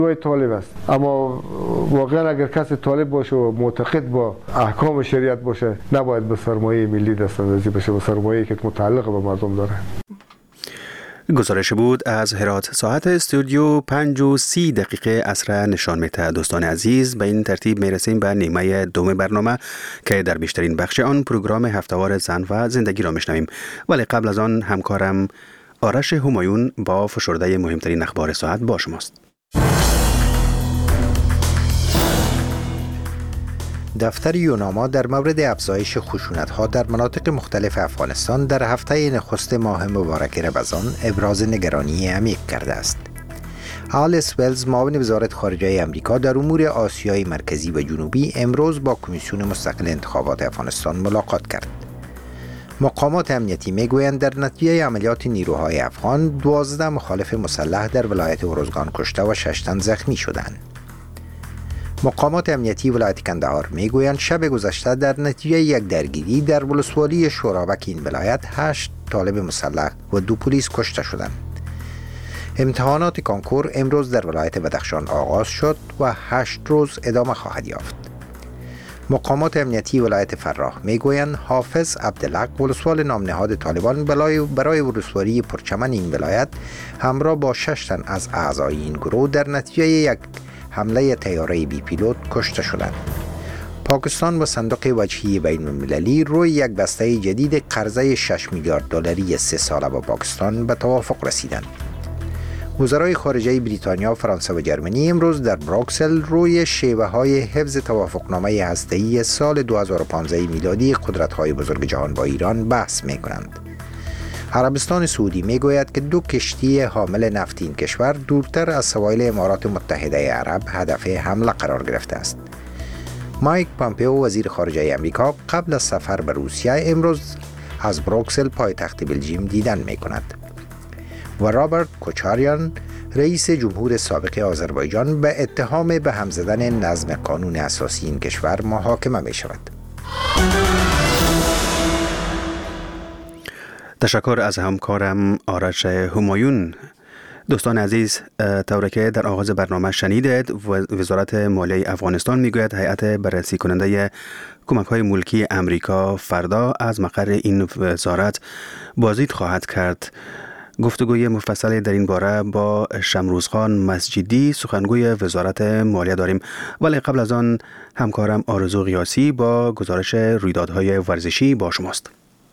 طالب است، اما واقعا اگر کسی طالب باشه و معتقد با احکام شریعت باشه نباید به سرمایه ملی دستاندازی بشه، به سرمایه‌ای که متعلق به مردم داره. گزارش بود از هرات. ساعت استودیو 5:30 عصر نشان می‌دهد. دوستان عزیز، به این ترتیب میرسیم به نیمه دوم برنامه که در بیشترین بخش آن پروگرام هفته‌وار زن و زندگی را میشنویم، ولی قبل از آن همکارم آرش همایون با فشرده مهمترین اخبار ساعت با شماست. دفتر یوناما در مورد افزایش خشونت‌ها در مناطق مختلف افغانستان در هفته نخست ماه مبارک رمضان ابراز نگرانی عمیق کرده است. آلیس ولز، معاون وزارت خارجه آمریکا در امور آسیای مرکزی و جنوبی، امروز با کمیسیون مستقل انتخابات افغانستان ملاقات کرد. مقامات امنیتی میگویند در نتیجه عملیات نیروهای افغان 12 مخالف مسلح در ولایت اروزگان کشته و 6 تن زخمی شدند. مقامات امنیتی ولایت کندهار میگویند شب گذشته در نتیجه یک درگیری در ولسوالی شورابک این ولایت 8 طالب مسلح و 2 پلیس کشته شدند. امتحانات کانکور امروز در ولایت بدخشان آغاز شد و 8 روز ادامه خواهد یافت. مقامات امنیتی ولایت فراه میگویند حافظ عبدالحق، ولسوال نامنهاد طالبان، برای ولسوالی پرچمن این ولایت همراه با 6 تن از اعضای این گروه در نتیجه یک حمله طیاره بی پیلوت کشته شدند. پاکستان و صندوق وجهی بین المللی روی یک بسته جدید قرضه 6 میلیارد دلاری 3 ساله با پاکستان به توافق رسیدند. وزرای خارجه بریتانیا، فرانسه و جرمنی امروز در بروکسل روی شیوه‌های حفظ توافقنامه هسته‌ای سال 2015 میلادی قدرت‌های بزرگ جهان با ایران بحث می‌کنند. عربستان سعودی میگوید که 2 کشتی حامل نفت این کشور دورتر از سواحل امارات متحده عرب هدف حمله قرار گرفته است. مایک پامپئو، وزیر خارجه آمریکا، قبل از سفر به روسیه امروز از بروکسل پایتخت بلژیم دیدن می‌کند. و رابرت کوچاریان، رئیس جمهور سابق آذربایجان، به اتهام به هم زدن نظم قانون اساسی این کشور محاکمه می شود. تشکر از همکارم آرش همایون. دوستان عزیز، طوری که در آغاز برنامه شنیدید، وزارت مالیه افغانستان میگوید هیئت بررسی کننده کمک‌های ملکی امریکا فردا از مقر این وزارت بازدید خواهد کرد. گفتگوی مفصل در این باره با شمروزخان مسجدی، سخنگوی وزارت مالیه داریم، ولی قبل از آن همکارم آرزو قیاسی با گزارش رویدادهای ورزشی با شماست.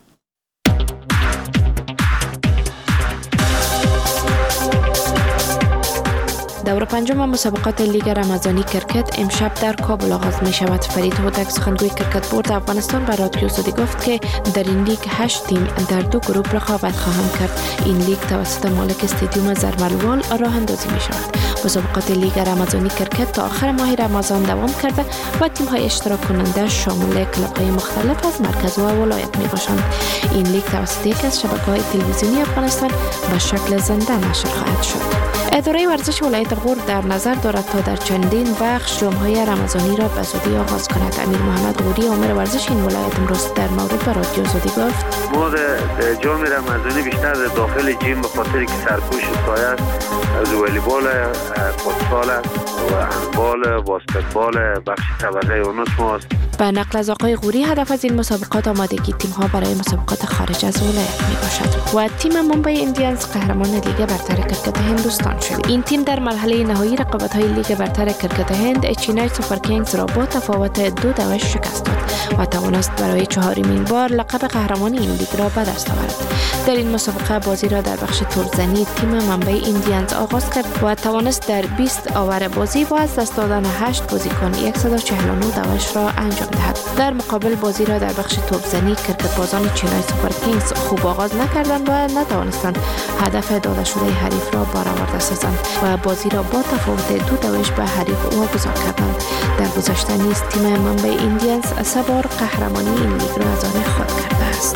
دور پنجم مسابقات لیگ رمضانی کرکت امشب در کابل آغاز می شود. فرید هوتک، سخنگوی کرکت بورد افغانستان، به رادیو سعودی گفت که در این لیگ 8 تیم در 2 گروه رقابت خواهند کرد. این لیگ توسط مالک استادیوم زرملوال راه اندازی می شود. مسابقات لیگ رمضانی کرکت تا آخر ماه رمضان دوام کرده و تیم های اشتراک کننده شامل کلاب های مختلف از مرکز و ولایت می باشند. این لیگ توسط یکی از شبکه‌های تلویزیونی افغانستان به شکل زنده نشر خواهد شد. اداره ورزش ولایت غور در نظر دارد تا در چندین بخش جام‌های رمضانی را به زودی آغاز کند. امیر محمد غوری، آمر ورزش این ولایت، امروز در مورد به رادیو سعودی گفت: ما جام رمضانی بیشتر در داخل جیم به خاطر که سرپوش سایه است، از والیبال، فوتبال و هندبال، باسکتبال، بخش طبقه اونوس ماست. به نقل از آقای غوری، هدف از این مسابقات آمادگی تیم‌ها برای مسابقات خارج از ولایت میباشد. و تیم ممبئی ایندیانز قهرمان لیگ برتر کرکت هندوستان شد. این تیم در مرحله نهایی رقابت‌های لیگ برتر کرکت هند چینای سوپر کینگز را با تفاوت 2-2 شکست داد و توانست برای 4مین بار لقب قهرمانی این لیگ را به دست آورد. در این مسابقه بازی را در بخش تورزنی تیم ممبئی ایندیانز آغاز کرد و توانست در 20 آور بازی با از دست دادن 8 بازیکن 149 دوش را انجام دهد. در مقابل بازی را در بخش توپزنی کرکت بازان چینای سوپر کینگز خوب آغاز نکردند و نتوانستند هدف داده شده حریف را برآورده سازند و بازی را با تفاوت 2 به حریف واگذار کردند. در گذشته نیز تیم ممبئی ایندیانز 3 بار قهرمانی این لیگ را از آن خود کرده است.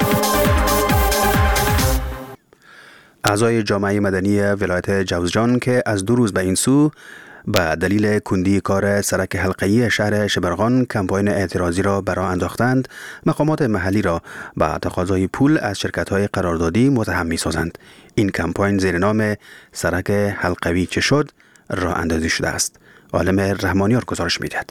اعضای جامعه مدنی ولایت جوزجان که از 2 روز به این سو به دلیل کندی کار سرک حلقه‌ای شهر شبرغان کمپاین اعتراضی را برآ انداختند، مقامات محلی را به تقاضای پول از شرکت‌های قراردادی متهم می‌سازند. این کمپاین زیر نام سرک حلقوی چه شد راه اندازی شده است. عالم رحمانیار گزارش می‌دهد.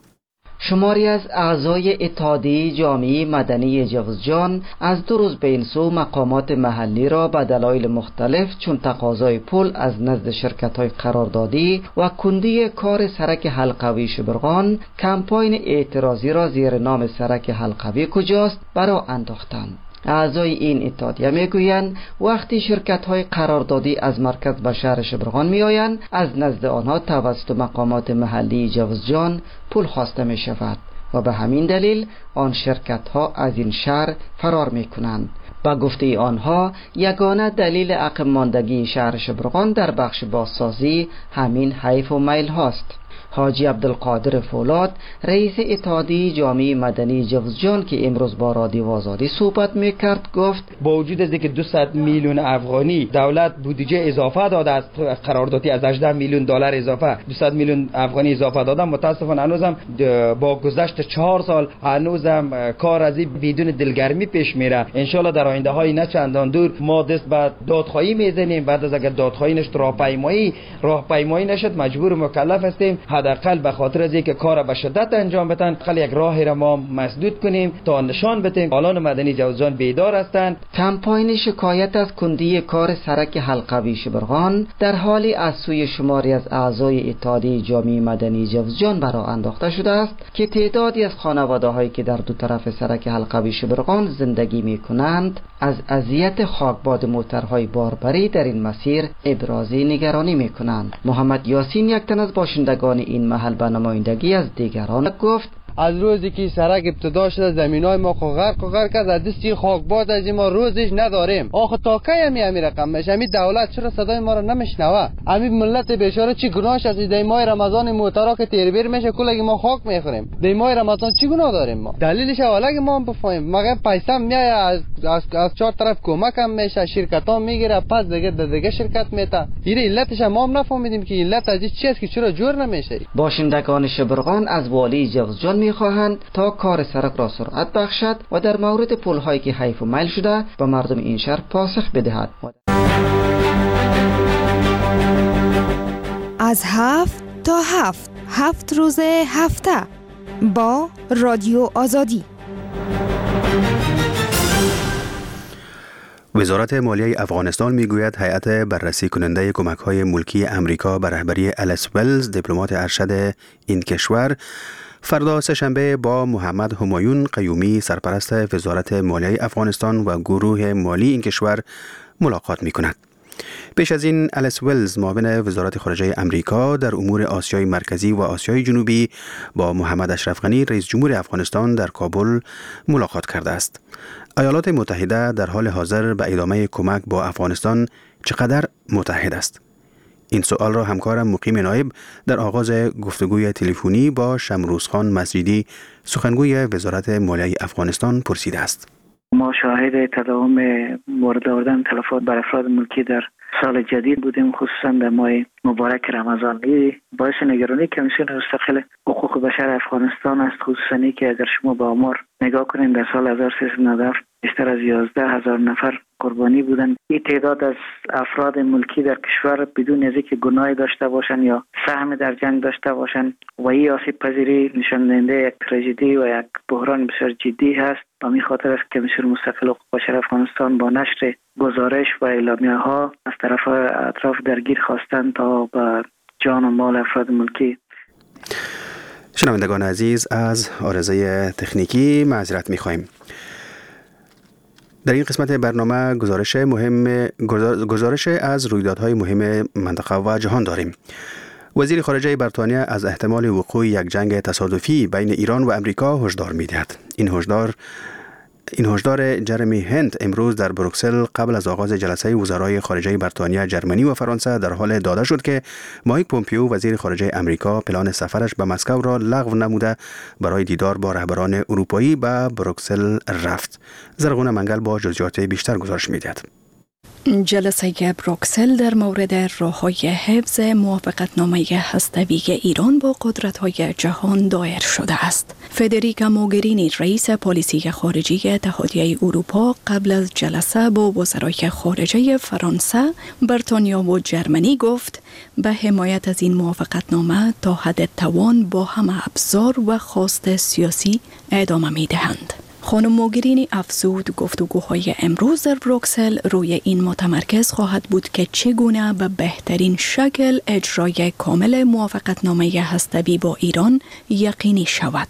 شماری از اعضای اتحادیه جامعه مدنی جوزجان از 2 روز به این سو مقامات محلی را به دلایل مختلف چون تقاضای پول از نزد شرکت‌های قراردادی و کندی کار سرک حلقوی شبرغان کمپاین اعتراضی را زیر نام سرک حلقوی کجاست برا انداختند. اعضای این اتحادیه میگویند وقتی شرکت‌های قراردادی از مرکز به شهر شبرغان میآیند از نزد آنها توسط مقامات محلی جوزجان پول خواسته می شود و به همین دلیل آن شرکت‌ها از این شهر فرار می‌کنند. با گفته آنها یگانه دلیل عقب ماندگی شهر شبرغان در بخش بازسازی همین حیف و میل هاست. حاجی عبدالقادر فولاد رئیس اتحادیه جامعه مدنی جوزجان که امروز با رادیو آزادی صحبت میکرد گفت با وجود از اینکه 200 میلیون افغانی دولت بودجه اضافه داده از قراردادی از 18 میلیون دلار اضافه 200 میلیون افغانی اضافه دادن، متاسفانه هنوزم با گذشت 4 سال هنوزم کار از این بدون دلگرمی پیش میره. ان شاء الله در آینده های نه چندان دور ما دست به دادخواهی میزنیم. بعد از اگر دادخواهی نشد راهپیمایی نشد مجبور مکلف هستیم حداقل به خاطر از اینکه کار به شدت انجام بدن خیلی یک راهی را ما مسدود کنیم تا نشان بدیم فعالان مدنی جوزجان بیدار هستند. کمپاین شکایت از کندی کار سرک حلقوی شبرغان در حالی از سوی شماری از اعضای اتحادیه جامعه مدنی جوزجان برآ انداخته شده است که تعدادی از خانواده‌هایی که در دو طرف سرک حلقوی شبرغان زندگی می‌کنند از اذیت خاکباد موترهای باربری در این مسیر ابراز نگرانی می‌کنند. محمد یاسین یک تن از باشندگان این محل به نمایندگی از دیگران گفت از روزی که سرک ابتدا شده زمینای ما غرق کرد از دستی خاکباد از ما روزش نداریم. آخه تا کی همین رقم میشه؟ همین دولت چرا صدای ما رو نمیشنوه؟ همین ملت بیچاره چی گناهش از در ماه رمضان موترا که تیربیر میشه کلگی ما خاک میخوریم. در ماه رمضان چی گناه داریم ما؟ دلیلش اولاگی ما بفهمیم. مگه پیسه میاد از 4 طرف کمک هم میشه، شرکت‌ها میگیره، پس دیگه شرکت میته. این علتش ما هم نفهمیدیم که علت از چی است که چرا جور نمیشه. باشندگان شبرغان از والی جوزجان میخواهند تا کار سرک را سرعت بخشد و در مورد پل‌هایی که حیف و میل شده به مردم این شهر پاسخ بدهد. از 7 تا 7 روز هفته با رادیو آزادی. وزارت مالیه افغانستان میگوید هیئت بررسی کننده کمک‌های ملکی امریکا به رهبری الیس ولز دیپلمات ارشد این کشور فردا سه‌شنبه با محمد همایون قیومی سرپرست وزارت مالیه افغانستان و گروه مالی این کشور ملاقات می‌کند. پیش از این الیس ولز معاون وزارت خارجه امریکا در امور آسیای مرکزی و آسیای جنوبی با محمد اشرف غنی رئیس جمهور افغانستان در کابل ملاقات کرده است. ایالات متحده در حال حاضر به ادامه کمک با افغانستان چقدر متحد است؟ این سوال را همکارم مقیم نایب در آغاز گفتگوی تلفنی با شمروزخان مسجدی سخنگوی وزارت مالیه افغانستان پرسیده است. ما شاهد تداوم مورد آوردن تلفات بر افراد ملکی در سال جدید بودیم، خصوصا در ماه مبارک رمضان. باعث نگرانی کمیسیون مستقل حقوق بشر افغانستان است، خصوصا که اگر شما به آمار نگاه کنید در سال 1397 بیشتر از 11,000 نفر قربانی بودند. این تعداد از افراد ملکی در کشور بدون از اینکه گناهی داشته باشند یا سهم در جنگ داشته باشند و این آسیب پذیری نشان دهنده یک تراژدی و یک بحران بسیار جدی هست. به همین خاطر است که کمیسیون مستقل حقوق بشر افغانستان با نشر گزارش و اعلامیه ها از طرف اطراف درگیر خواستند تا به جان و مال افراد ملکی. شنوندگان عزیز، از عارضه تکنیکی معذرت می‌خواهیم. در این قسمت برنامه گزارش از رویدادهای مهم منطقه و جهان داریم. وزیر خارجه بریتانیا از احتمال وقوع یک جنگ تصادفی بین ایران و امریکا هشدار می‌دهد. این هشدار جرمی هنت امروز در بروکسل قبل از آغاز جلسه وزرای خارجه بریتانیا، جرمنی و فرانسه در حال داده شد که مایک پومپیو وزیر خارجه امریکا پلان سفرش به مسکو را لغو نموده برای دیدار با رهبران اروپایی به بروکسل رفت. زرغون منگل با جزئیات بیشتر گزارش می‌دهد. جلسه بروکسل در مورد راه‌های حفظ موافقتنامه هسته‌ای ایران با قدرت‌های جهان دایر شده است. فدریکا موگرینی رئیس پالیسی خارجی اتحادیه اروپا قبل از جلسه با وزرای خارجه فرانسه، بریتانیا و جرمنی گفت به حمایت از این موافقتنامه تا حد توان با همه ابزار و خواست سیاسی ادامه می‌دهند. خانم موگرینی افزود گفتگوهای امروز در بروکسل روی این متمرکز خواهد بود که چگونه به بهترین شکل اجرای کامل موافقتنامه هسته‌ای با ایران یقینی شود.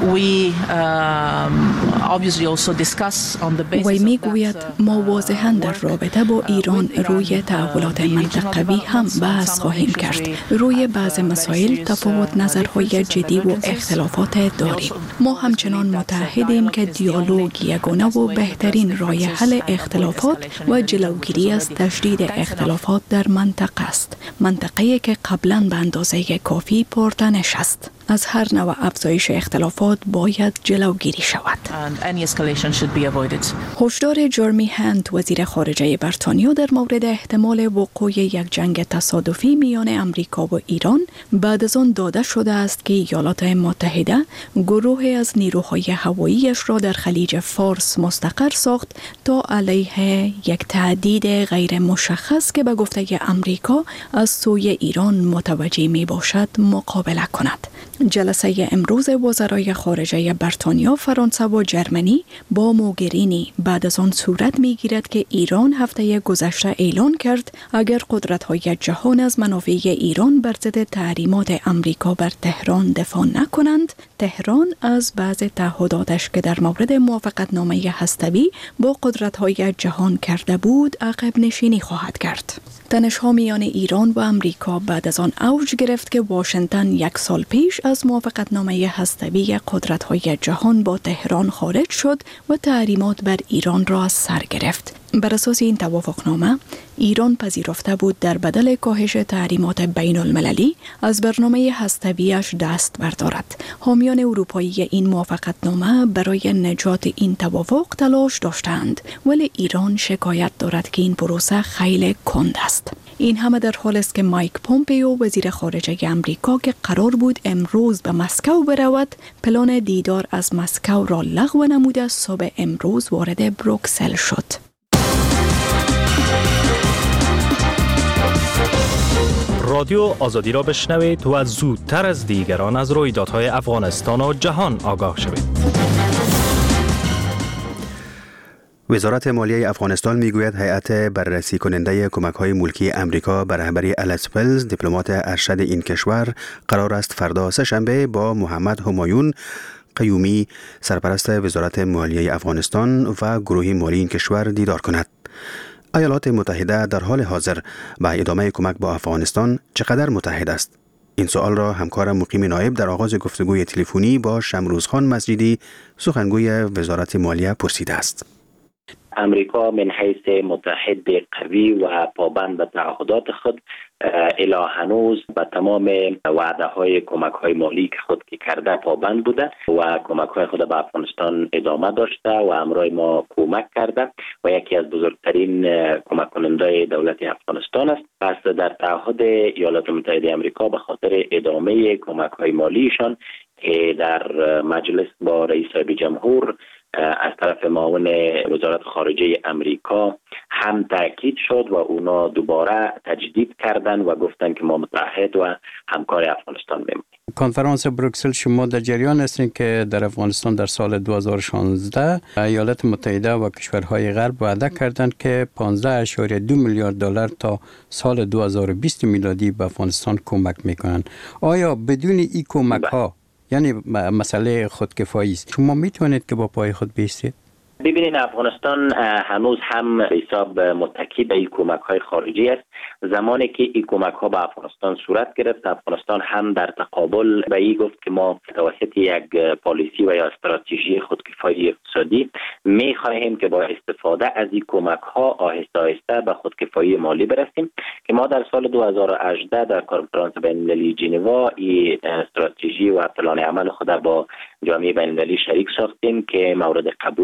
وی میگوید ما واضحاً در رابطه با ایران روی تحولات منطقوی هم بحث خواهیم کرد. روی بعض مسائل تفاوت نظرهای جدی و اختلافات داریم. ما همچنان متحدیم که دیالوگ یگانه و بهترین راه حل اختلافات و جلوگیری از تشدید اختلافات در منطقه است. منطقه‌ای که قبلاً به اندازه کافی پرتنش است. از هر نوع افزایش اختلافات باید جلوگیری شود. هشدار جرمی هند وزیر خارجه بریتانیا در مورد احتمال وقوع یک جنگ تصادفی میان امریکا و ایران بعد از آن داده شده است که ایالات متحده گروهی از نیروهای هواییش را در خلیج فارس مستقر ساخت تا علیه یک تهدید غیر مشخص که به گفته امریکا از سوی ایران متوجه می باشد مقابله کند. جلسه امروز وزرای خارجه بریتانیا، فرانسه و جرمنی با موگرینی بعد از آن صورت می‌گیرد که ایران هفته گذشته اعلان کرد اگر قدرت‌های جهان از منافع ایران بر ضد تحریمات امریکا بر تهران دفاع نکنند، تهران از بعض تعهداتش که در مورد موافقتنامه هسته‌ای با قدرت‌های جهان کرده بود عقب نشینی خواهد کرد. تنش‌ها میان ایران و امریکا بعد از آن اوج گرفت که واشنگتن یک سال پیش از موافقتنامه هسته‌ای قدرت‌های جهان با تهران خارج شد و تحریمات بر ایران را از سر گرفت. بر اساس این توافقنامه، ایران پذیرفته بود در بدل کاهش تحریمات بین المللی از برنامه هسته‌ایش دست بردارد. حامیان اروپایی این موافقتنامه برای نجات این توافق تلاش داشتند، ولی ایران شکایت دارد که این پروسه خیلی کند است. این همه در حال است که مایک پومپیو وزیر خارجه امریکا که قرار بود امروز به مسکو برود، پلان دیدار از مسکو را لغو نموده صبح امروز وارد بروکسل شد. رادیو آزادی را بشنوید و زودتر از دیگران از رویدادهای افغانستان و جهان آگاه شوید. وزارت مالیه افغانستان میگوید هیئت بررسی کننده کمک‌های ملکی امریکا به رهبری الیس ولز، دیپلمات ارشد این کشور، قرار است فردا سه‌شنبه با محمد همایون قیومی، سرپرست وزارت مالیه افغانستان و گروه مالی این کشور دیدار کند. ایالات متحده در حال حاضر به ادامه کمک با افغانستان چقدر متحد است؟ این سوال را همکارم مقیم نایب در آغاز گفتگوی تلفنی با شمروزخان مسجدی، سخنگوی وزارت مالیه، پرسیده است. امریکا من حیث متحد قوی و پابند به تعهدات خود الی هنوز به تمام وعده های کمک های مالی که خود که کرده پابند بوده و کمک های خود به افغانستان ادامه داشته و همراه ما کمک کرده و یکی از بزرگترین کمک کننده دولت افغانستان است. پس در تعهد ایالات متحده آمریکا به خاطر ادامه کمک های مالیشان که در مجلس با رئیس جمهور از طرف معاون وزارت خارجه امریکا هم تاکید شد و اونا دوباره تجدید کردن و گفتن که ما متحد و همکار افغانستان میمونیم. کنفرانس بروکسل شما در جریان هستین که در افغانستان در سال 2016 ایالات متحده و کشورهای غرب وعده کردند که 15.2 میلیارد دلار تا سال 2020 میلادی به افغانستان کمک میکنند. آیا بدون این کمک ها یعنی مسئله خودکفایی است، شما میتونید که با پای خود بایستید؟ ببینید افغانستان هنوز هم حساب متکی به این کمک های خارجی است. زمانی که این کمک ها به افغانستان صورت گرفت، افغانستان هم در تقابل به این گفت که ما توسط یک پالیسی و یا استراتژی خودکفایی اقتصادی می خواهیم که با استفاده از این کمک ها آهسته آهسته به خودکفایی مالی برسیم، که ما در سال 2018 در کنفرانس بین‌المللی ژنوا این استراتژی و پلان عمل خود با جامعه بین‌المللی شریک ساختیم که مورد قبول تمام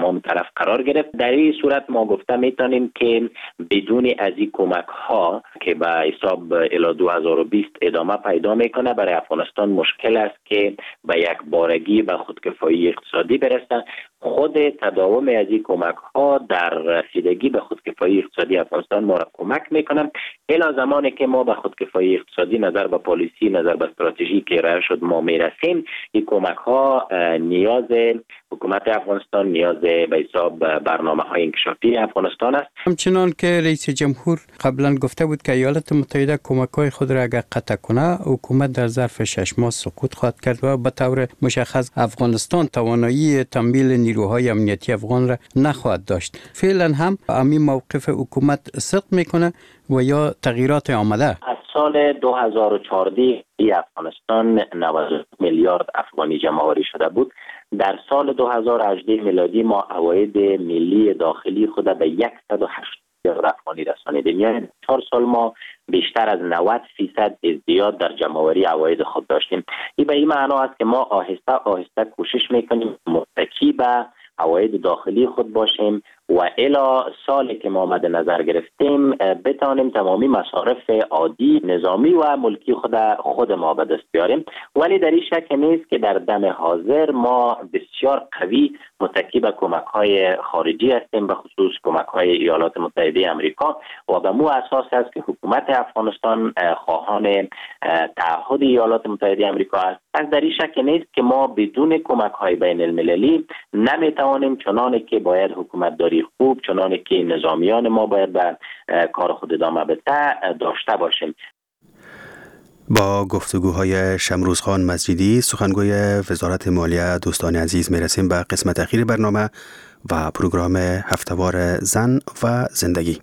تمام طرف قرار گرفت. در این صورت ما گفته میتونیم که بدون از این کمک ها که به حساب الی 2020 ادامه پیدا میکنه، برای افغانستان مشکل است که به یک بارگی به خودکفایی اقتصادی برسه. خود تداوم از این کمک ها در رسیدگی به خودکفایی اقتصادی افغانستان ما را کمک میکنه. الی زمانی که ما به خودکفایی اقتصادی نظر به پالیسی، نظر به استراتژی که ارائه شد ما میرسیم، این کمک ها نیاز حکومت افغانستان، نیاز به حساب برنامه های انکشافی افغانستان است. همچنان که رئیس جمهور قبلا گفته بود که ایالات متحده کمک های خود را اگر قطع کنه، حکومت در ظرف 6 ماه سقوط خواهد کرد و به طور مشخص افغانستان توانایی تمویل نیروهای امنیتی افغان را نخواهد داشت. فعلا هم همین موقف حکومت صدق میکنه و یا تغییرات آمده؟ از سال 2014 افغانستان 90 میلیارد افغانی جمع‌آوری شده بود. در سال 2018 میلادی ما عواید ملی داخلی خود به 108 میلیارد افغانی رسانیدیم. یعنی 4 سال ما بیشتر از 90% ازدیاد در جمع‌آوری عواید خود داشتیم. این به این معنا است که ما آهسته آهسته کوشش میکنیم متکی به عواید داخلی خود باشیم و الی سالی که ما مد نظر گرفتیم بتانیم تمامی مصارف عادی نظامی و ملکی خود ما به دست بیاریم. ولی در این شک نیست که در دم حاضر ما بسیار قوی متکی به کمک‌های خارجی هستیم، به خصوص کمک‌های ایالات متحده آمریکا، و به مو اساس است که حکومت افغانستان خواهان تعهد ایالات متحده آمریکا است. پس در این شک نیست که ما بدون کمک‌های بین المللی نمیتوانیم چنانه که باید حکومت داری خوب، چنانه که نظامیان ما باید به کار خود ادامه بده داشته باشیم. با گفتگوهای شمروز خان مسجدی، سخنگوی وزارت مالیه، دوستان عزیز میرسیم به قسمت اخیر برنامه و پروگرام هفتهوار زن و زندگی.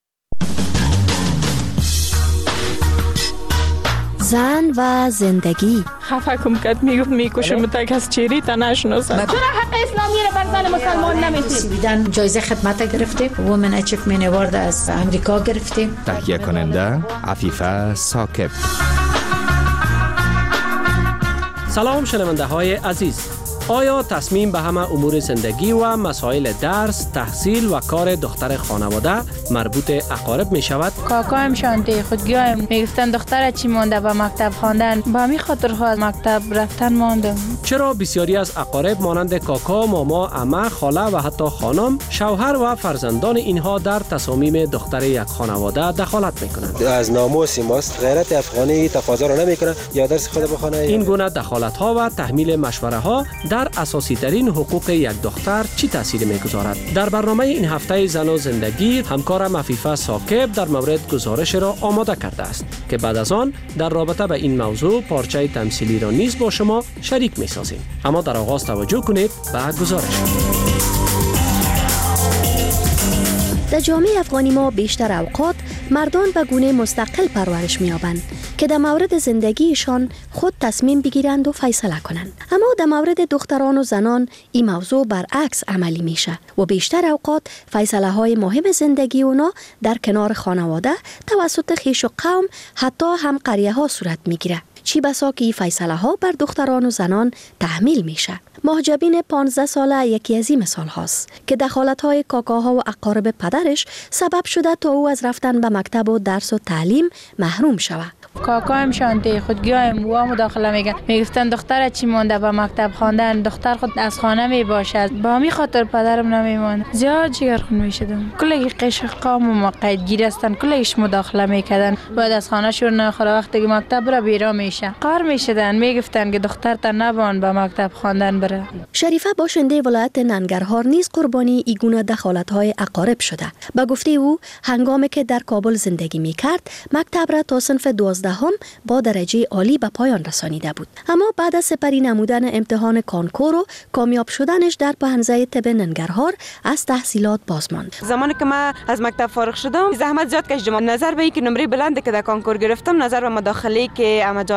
زن و زندگی. خفه کم کد میگفت میکشم تک از چیری تا نشناسم. چرا حق اسلامی رو بر زن مسلمان نمیتیم؟ سویدن جایزه خدمت گرفتیم، وومن اچیومنت اوارد از امریکا گرفتیم. تهیه کننده عفیفه ثاقب. سلام شنونده های عزیز. آیا تصمیم به همه امور زندگی و مسائل درس، تحصیل و کار دختر خانواده مربوط اقارب می شود؟ کاکایم شانته خودگایم میگفتن دختر چی مانده به مکتب خواندن، با همین خاطر خواهد مکتب رفتن ماندم. چرا بسیاری از اقارب مانند کاکا، ماما، عمه، خاله و حتی خانم، شوهر و فرزندان اینها در تصامیم دختر یک خانواده دخالت میکنند؟ از ناموس ماست، غیرت افغانی تقاضا را نمیکنه یا درس خود بخونه. این گونه دخالت ها و تحمیل مشوره ها در اساسی ترین حقوق یک دختر چی تأثیری میگذارد؟ در برنامه این هفته زن و زندگی همکارم عفیفه ثاقب در مورد گزارش را آماده کرده است که بعد از آن در رابطه به این موضوع پارچه تمثیلی را نیز با شما شریک میسازیم. اما در آغاز توجه کنید به گزارش. در جامعه افغانی ما بیشتر اوقات مردان به گونه مستقل پرورش می‌یابند که در مورد زندگیشان خود تصمیم بگیرند و فیصله کنند. اما در مورد دختران و زنان این موضوع برعکس عملی میشه و بیشتر اوقات فیصله های مهم زندگی اونا در کنار خانواده توسط خویش و قوم، حتی هم قریه ها صورت میگیره. چی بسا که این فیصله ها بر دختران و زنان تحمیل میشه. محجبین 15 ساله یکی از این مثال هاست که دخالت های کاکاها و اقارب پدرش سبب شده تا او از رفتن به مکتب و درس و تعلیم محروم شود. کاکایم شانته خودگایم و مداخله میگن میگفتن دختر چی مانده به مکتب خواندن، دختر خود از خانه میباشد، با همین خاطر پدرم نمیماند. زیاد جگرخون میشدم. کلی قش قام و مقیدگیر هستن، کلیش مداخله میکردن. بعد از خانه شور نخوره وقتی که مکتب را بیرا میشه قهر میشدن، میگفتن که دختر تا نبان به مکتب خواندن بره. شریفه باشنده ولایت ننگرهار نیز قربانی این گونه دخالت‌های اقارب شده. به گفته او هنگامی که در کابل زندگی میکرد مکتب را تا صنف 12 با درجه عالی به پایان رسانیده بود، اما بعد از سپری نمودن امتحان کانکور و کامیاب شدنش در پهنزه طب ننگرهار از تحصیلات باز ماند. زمانی که من از مکتب فارغ شدم زحمت زیاد کشیدم، نظر به اینکه نمره بلند که در کانکور گرفتم، نظر به مداخله که اما جان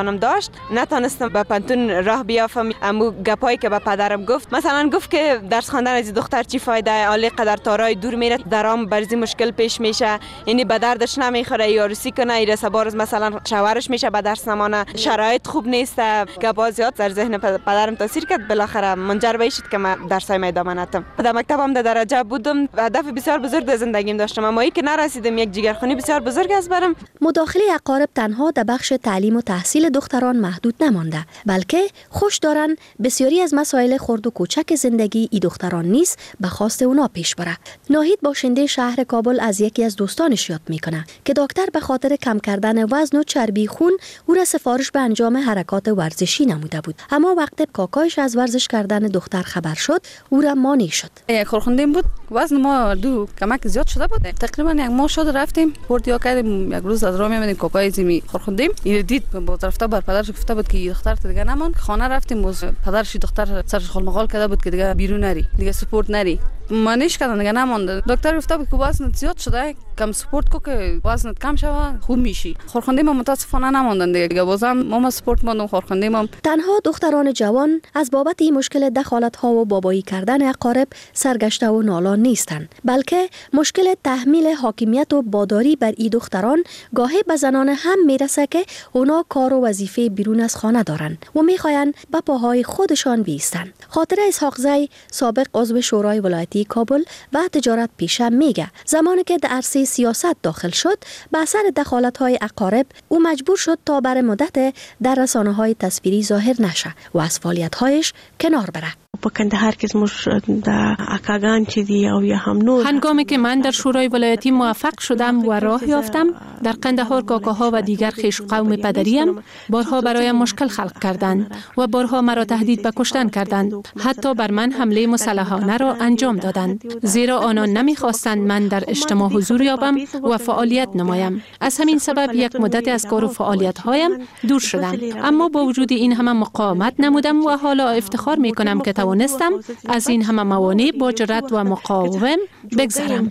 خانم داشت، نتونستم به پانتون راه بیافم. امو گپایی که به پدرم گفت، مثلا گفت که درس خواندن از دختر چی فایده، عالی قدر تارای دور میره، درام برزی مشکل پیش میشه، یعنی به دردش نمیخوره، یارسی کنه ایرسه بارز مثلا شوهرش میشه به درس نمانه، شرایط خوب نیست. گپا زیاد در ذهن پدرم تاثیر کرد، بالاخره منجر به شد که من درسای ادامه ندادم. در مکتبم در درجه بودم، هدف بسیار بزرگ در زندگیم داشتم، اما ای که نرسیدم یک جگرخونی بسیار بزرگ است برام. مداخله اقارب تنها در بخش تعلیم و تحصیل دختران محدود نمانده، بلکه خوش دارن بسیاری از مسائل خرد و کوچک زندگی ای دختران نیز به خواست اونا پیش بره. ناهید باشنده شهر کابل از یکی از دوستانش یاد میکنه که دکتر به خاطر کم کردن وزن و چربی خون او را سفارش به انجام حرکات ورزشی نموده بود، اما وقتی کاکایش از ورزش کردن دختر خبر شد او را مانع شد. خورخوندیم بود، وزن ما دو کمک زیاد شده بود، تقریبا یک ماه شد رفتیم پورتیا کردیم، یک روز از راه میامدیم کاکای زمی خورخوندیم، این دید با رفته بر پدرش گفته بود که دختر دیگه نمان، خانه رفتیم، پدرش دختر سرش خلمغال کرده بود که دیگه بیرون نری، دیگه سپورت نری، مانیش کردن دیگه نمونده. دکتر گفته بود که وزن زیاد شده، کم سپورت کو که وزنت کم شوه خوب میشی. خورخوندیم متاسفانه نموندن دیگه، بازم ما سپورت ماندم خورخوندیم. تنها دختران جوان از بابت این مشکل دخالت ها و بابایی کردن اقارب سرگشته و نالان نیستند، بلکه مشکل تحمیل حاکمیت و باداری بر این دختران گاهی به زنان هم میرسه که اونا کار و وظیفه بیرون از خانه دارن و میخواین به پاهای خودشان بیستن. خاطر اسحاق زی سابق عضو شورای ولایتی کابل و تجارت پیشه میگه زمانی که در عرصه سیاست داخل شد به اثر دخالت‌های اقارب او مجبور شد تا بر مدت در رسانه‌های تصویری ظاهر نشه و از فعالیت‌هایش کنار بره. په کندهار کې زموږ د اکاګان چې دی او یا هم نور، هنگامی که من در شورای ولایتی موفق شدم و راه یافتم، در قندهار کاکاها و دیگر خویش قوم پدریم بارها برایم مشکل خلق کردند و بارها مرا تهدید به کشتن کردند، حتی بر من حمله مسلحانه را انجام دادند، زیرا آنان نمیخواستند من در اجتماع حضور یابم و فعالیت نمایم. از همین سبب یک مدت از کار و فعالیت هایم دور شدم، اما با وجود این همه مقاومت نمودم و حالا افتخار میکنم که توانستم از این همه موانع با جرأت و مقاوم بگذرم.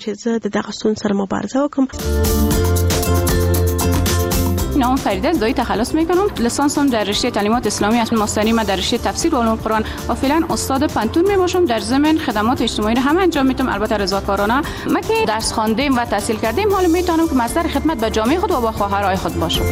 نام فریده زایی تخلص میکنم، لیسانسم در رشته تعلیمات اسلامی است، ماستری ما در رشته تفسیر و علوم قرآن و فعلا استاد پانتون میباشم. در ضمن خدمات اجتماعی را هم انجام میدم، البته رضاکارانه. ما که درس خواندیم و تحصیل کردیم حالا میتونم که مصدر خدمت به جامعه خود و با خواهرای خود باشم.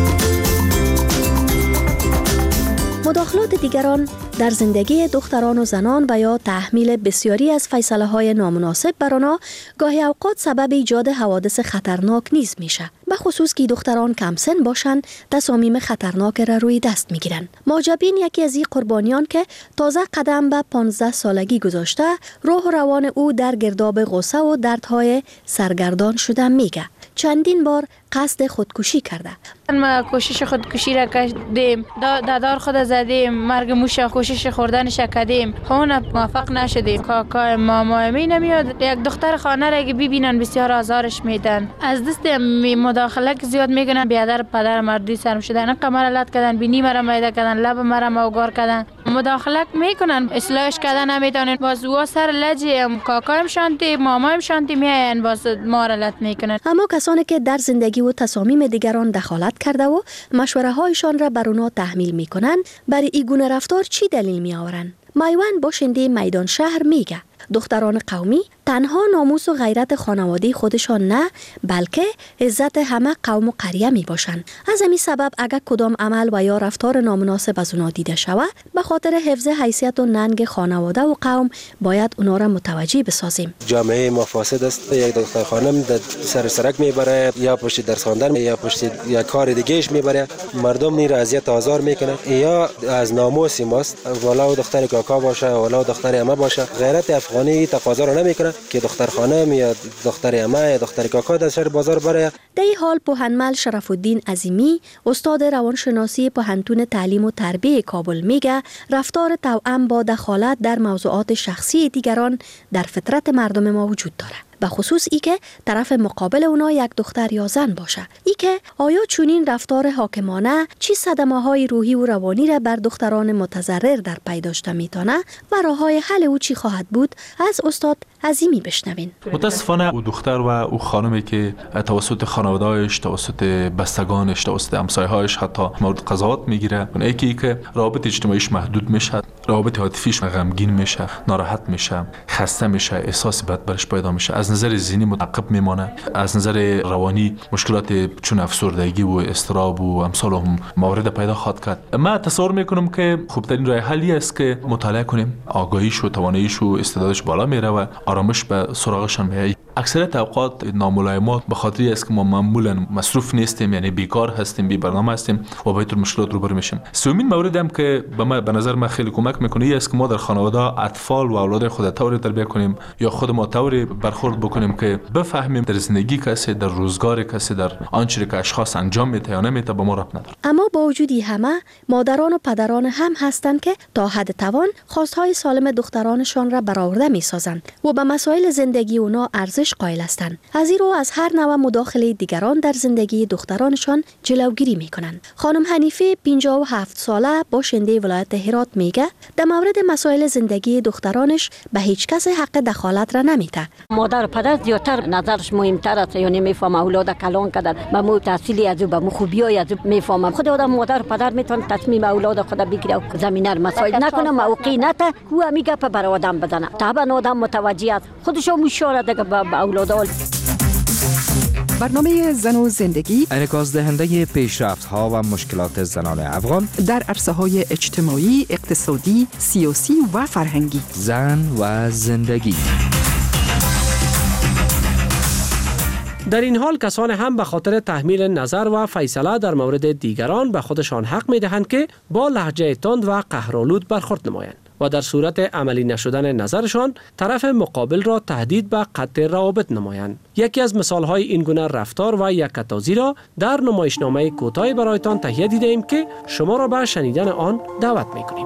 مداخلات دیگران در زندگی دختران و زنان و یا تحمیل بسیاری از فیصله‌های نامناسب بر آنها گاهی اوقات سبب ایجاد حوادث خطرناک نیز میشه، به خصوص که دختران کم سن باشند تصامیم خطرناک را روی دست میگیرند. ماجبین یکی از این قربانیان که تازه قدم به 15 سالگی گذاشته، روح و روان او در گرداب غصه و دردهای سرگردان شده میگه چندین بار قصد خودکشی کرده. ما کوشش خودکشی را کردیم، دادار خود زدیم، مرگ موش کوشش خوردنش کردیم، خونه موفق نشدیم. کاکای ماما می نمیاد، یک دختر خانه را که ببینن بسیار آزارش میدن، از دست مداخله زیاد میکنن، بیادر پدر مردی سرم شدن، قمر لط کردن، بینی مرا میده کردن، لب مرا موگار کردن، مداخله میکنن، اصلاحش کردن نمیتونن، باز وا سر لجه کاکایم شانتی مامایم شانتی میاین باز ما را لط میکنن. اما کسانی که در زندگی و تصامیم دیگران دخالت کرده و مشوره هایشان را بر اونها تحمیل میکنن، برای این گونه رفتار چی دلیل می آورن؟ مایوان باشنده میدان شهر میگه دختران قومی تنها ناموس و غیرت خانواده خودشان نه، بلکه عزت همه قوم و قریه می باشند. از همین سبب اگر کدام عمل و یا رفتار نامناسب از اونا دیده شود، به خاطر حفظ حیثیت و ننگ خانواده و قوم باید اونا را متوجه بسازیم. جامعه ما فاسد است، یک دختر خانم در سر سرک میبره، یا پشت درس خواندن یا پشت یا کار دیگهش میبره، مردم نی را اذیت آزار میکنه، یا از ناموس ماست، ولو دختر کاکا باشه ولو دختر عمه باشه، غیرت افغانی تقاضا را نمیکنه که دختر خانم یا دختر عمه یا دختر کاکا در سر بازار بره. در این حال پوهنمل شرف الدین عظیمی استاد روانشناسی پوهنتون تعلیم و تربیت کابل میگه رفتار توأم با دخالت در موضوعات شخصی دیگران در فطرت مردم ما وجود داره. به خصوص ای که طرف مقابل اونا یک دختر یا زن باشه. ای که آیا چنین رفتار حاکمانه چی صدمه‌های روحی و روانی را بر دختران متضرر در پی داشته میتونه و راه‌های حل او چی خواهد بود، از استاد عظیمی بشنوین. متاسفانه او دختر و او خانمی که توسط خانواده‌اش، توسط بستگانش، توسط همسایه‌هاش حتی مورد قضاوت میگیره، اون یکی که رابطه اجتماعیش محدود میشه، رابطه عاطفیش غمگین میشه، ناراحت میشه، خسته میشه، احساس بد برش پیدا میشه، از نظر ذهنی متعقب میمانه، از نظر روانی مشکلات چون افسردگی و اضطراب و امثال هم موارد پیدا خواهد کرد. من تصور میکنم که خوبترین راه حلی است که مطالعه کنیم، آگاهیش و تواناییش و استعدادش بالا میره و آرامش به سراغشان میاد. اکثریت اوقات ناملایمات به خاطری است که ما معمولا مصروف نیستیم، یعنی بیکار هستیم، بی برنامه هستیم و با این مشکلات روبرو میشیم. سومین مورد هم که به نظر من خیلی کمک میکنه است که ما در خانواده اطفال و اولاد خود طوری تربیت کنیم یا خود ما طوری برخورد بکنیم که بفهمیم در زندگی کسی، در روزگار کسی، در آنچه که اشخاص انجام میده یا نمیده به ما ربط نداره. اما با وجودی همه مادران و پدران هم هستند که تا حد توان خواستهای سالم دخترانشان را برآورده میسازند و به مسائل زندگی اونا ارزش قائل هستند. از این رو از هر نوع مداخله دیگران در زندگی دخترانشان جلوگیری میکنند. خانم حنیفه 57 ساله باشنده ولایت هرات میگه در مورد مسائل زندگی دخترانش به هیچ کس حق دخالت را نمیده. مادر و پدر زیادتر نظرش مهمتر است، یعنی میفهمه اولاد کلان کردن، به مو تحصیلی از او، به مو خوبیای از او میفهمه. خود آدم مادر و پدر میتونه تصمیم اولاد خود بگیره و زمینه رو مسائل نکنه، موقعی نته او همی گپ بر آدم بزنه. طبعا آدم متوجه است، خودش هم مشوره دیگه به اولاد. برنامه زن و زندگی انعکاس دهنده پیشرفت‌ها و مشکلات زنان افغان در عرصه‌های اجتماعی، اقتصادی، سیاسی و فرهنگی. زن و زندگی. در این حال کسان هم به خاطر تحمیل نظر و فیصله در مورد دیگران به خودشان حق می‌دهند که با لهجه تند و قهرآلود برخورد نمایند و در صورت عملی نشدن نظرشان طرف مقابل را تهدید به قطع روابط نمایند. یکی از مثال‌های این گونه رفتار و یکتازی را در نمایشنامه کوتاهی برایتان تهیه دیده‌ایم که شما را به شنیدن آن دعوت می‌کنیم.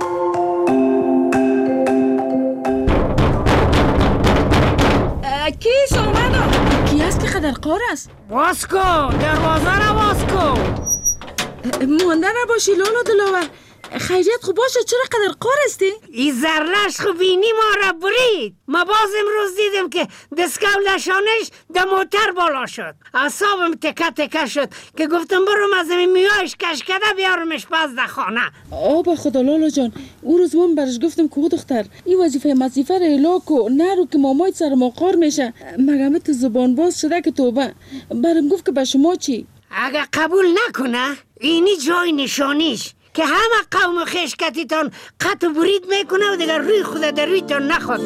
کیس اومد؟ کی است که قدر قار است؟ باز کن، دروازه را باز کن. مونده نباشی لالا دلاور. خیریت خوب باشه، چرا قدر قار استی؟ این زرلش خوب بینی ما را برید. ما باز امروز دیدیم که دستگاه لشانش در موتر بالا شد. اعصابم تکه تکه شد که گفتم برم از این میایش کشکده بیارمش باز در خانه. آبا خدا لالا جان، او روز من برش گفتم که دختر این وظیفه را الاکو نرو که مامای سر ما قار میشه. مگه تو زبان باز شده که توبه. برم گفت که به شما چی؟ اگه قبول نکنه اینی جای نشانیش که همه قوم خشکتیتان قطع برید میکنه و دیگر روی خود در رویتان نخواد.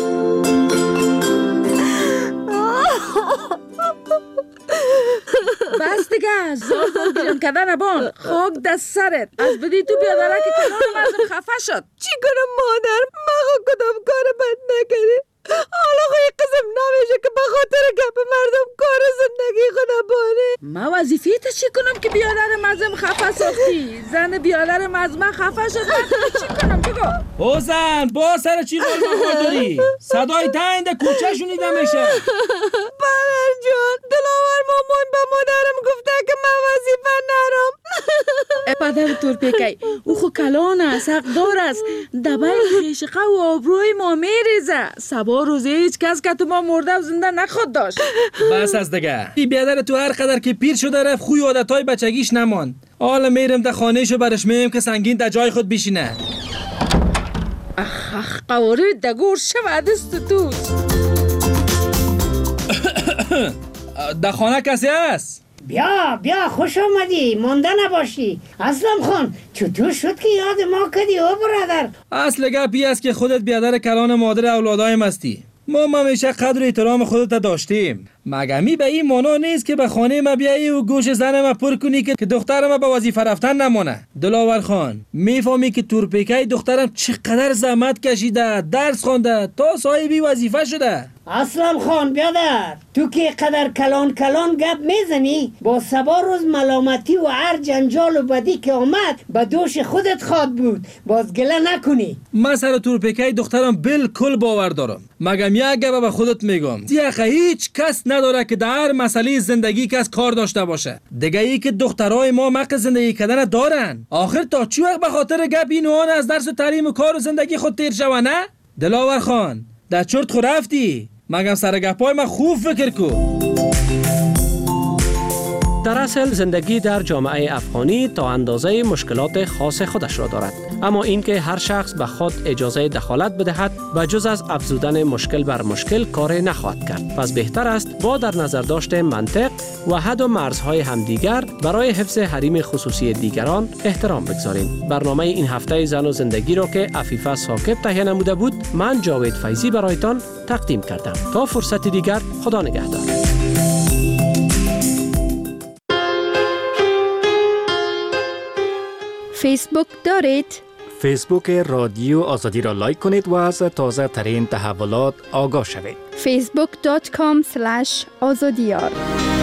بس دیگه زار بیرون کردن نبان، خاک دست سرت. از بدی تو بیادره که کنار مردم خفه شد. چی کنم مادر؟ من خود کدام کار بد نکردی. حالا خوی قسم نمیشه که به خاطر گپ مردم کار زندگی خود بانه. ما وظیفه تا چی کنم که بیادر مردم خفه ساختی؟ زن بیادر مردم خفه شد، من چی کنم بگو؟ او زن با سر چی قول مخور داری؟ صدای تنده کوچه شنیده میشه. پدر جان، دلاور مامان به مادرم گفته که من وظیفه نرم. پدر تورپیکی او خو کلان است، حق دار است. دبای خیشقه و آبروی ما میریزه. سبا روزی هیچ کس که تو ما مرده و زنده نخواد داشت. بس از دیگه. این بیادر تو هر قدر که پیر شده رفت خوی عادتهای بچگیش نماند. حالا میرم در خانهشو برش میگم که سنگین در جای خود بشینه. اخ قوارید در گور شود دست توست. در خانه کسی هست؟ بیا خوش آمدی، مونده نباشی. اسلم خان چطور شد که یاد ما کردی او برادر؟ اصل گپی است که خودت بیادر کلان مادر اولادایم هستی. ما همیشه قدر احترام خودت داشتیم. مگه می به این مانا نیست که به خانه ما بیایی و گوش زن ما پر کنی که دختر ما به وظیفه رفتن نمونه. دلاور خان میفهمی که تورپیکی دخترم چقدر زحمت کشیده، درس خوانده تا صاحبی وظیفه شده. اسلام خان بیادر، تو که قدر کلان گپ میزنی، با سبا روز ملامتی و هر جنجال و بدی که آمد به دوش خودت خواد بود، باز گله نکنی. من سر تورپیکای دخترم بالکل باور دارم. مگم یک گپ به خودت میگم، دیگه هیچ کس نداره که در مسئله زندگی کس کار داشته باشه. دیگه ای که دخترای ما مق زندگی کردن دارن. آخر تا چی وقت به خاطر گپ اینوان از درس و تعلیم و کار و زندگی خود تیر شوه نه؟ دلاور خان، در چرت خود رفتی؟ مگم سر گپای من خوب فکر کو. در اصل زندگی در جامعه افغانی تا اندازه مشکلات خاص خودش را دارد، اما اینکه هر شخص به خود اجازه دخالت بدهد و جز از افزودن مشکل بر مشکل کار نخواهد کرد. پس بهتر است با در نظر داشت منطق و حد و مرزهای همدیگر برای حفظ حریم خصوصی دیگران احترام بگذاریم. برنامه این هفته زن و زندگی را که عفیفه ثاقب تهیه نموده بود، من جاوید فیضی برایتان تقدیم کردم. تا فرصت دیگر، خدا نگهدار. فیسبوک دارید؟ فیسبوک رادیو آزادی را لایک کنید و از تازه ترین تحولات آگاه شوید. facebook.com/azadiyar